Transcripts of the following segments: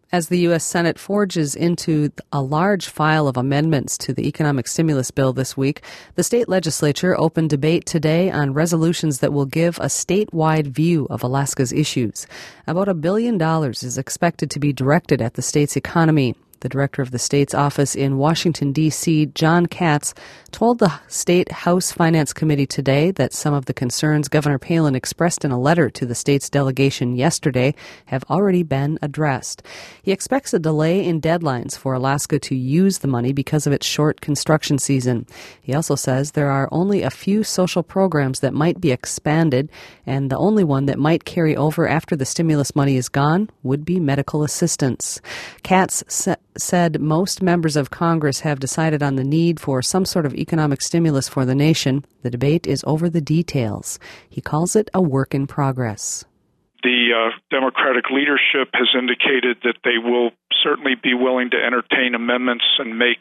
As the U.S. Senate forges into a large file of amendments to the economic stimulus bill this week, the state legislature opened debate today on resolutions that will give a statewide view of Alaska's issues. About $1 billion is expected to be directed at the state's economy. The director of the state's office in Washington, D.C., John Katz, told the State House Finance Committee today that some of the concerns Governor Palin expressed in a letter to the state's delegation yesterday have already been addressed. He expects a delay in deadlines for Alaska to use the money because of its short construction season. He also says there are only a few social programs that might be expanded, and the only one that might carry over after the stimulus money is gone would be medical assistance. Katz said most members of Congress have decided on the need for some sort of economic stimulus for the nation. The debate is over the details. He calls it a work in progress. The Democratic leadership has indicated that they will certainly be willing to entertain amendments and make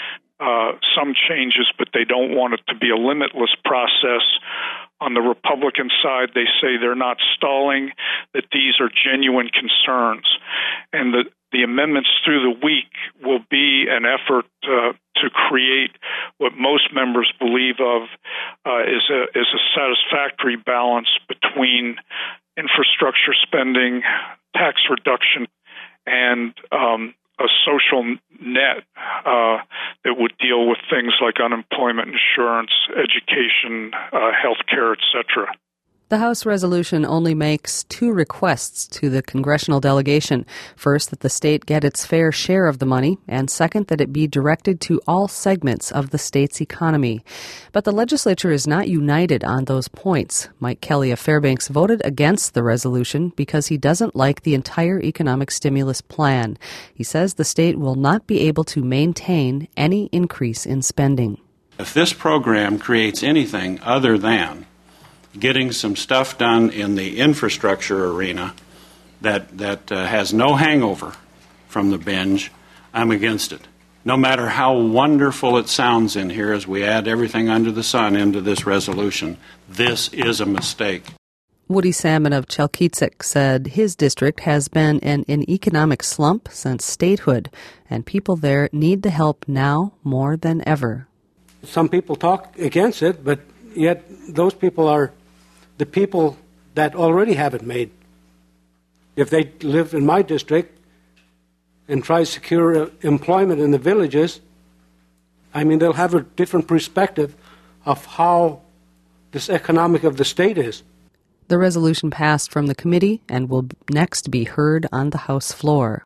some changes, but they don't want it to be a limitless process. On the Republican side, they say they're not stalling, that these are genuine concerns, and the amendments through the week will be an effort to create what most members believe of is a satisfactory balance between infrastructure spending, tax reduction, and a social net that would deal with things like unemployment insurance, education, healthcare, etc. The House resolution only makes two requests to the congressional delegation. First, that the state get its fair share of the money, and second, that it be directed to all segments of the state's economy. But the legislature is not united on those points. Mike Kelly of Fairbanks voted against the resolution because he doesn't like the entire economic stimulus plan. He says the state will not be able to maintain any increase in spending. If this program creates anything other than getting some stuff done in the infrastructure arena that has no hangover from the binge, I'm against it. No matter how wonderful it sounds in here as we add everything under the sun into this resolution, this is a mistake. Woody Salmon of Chalkitsik said his district has been in an economic slump since statehood, and people there need the help now more than ever. Some people talk against it, but yet those people are the people that already have it made. If they live in my district and try to secure employment in the villages, they'll have a different perspective of how this economic of the state is. The resolution passed from the committee and will next be heard on the House floor.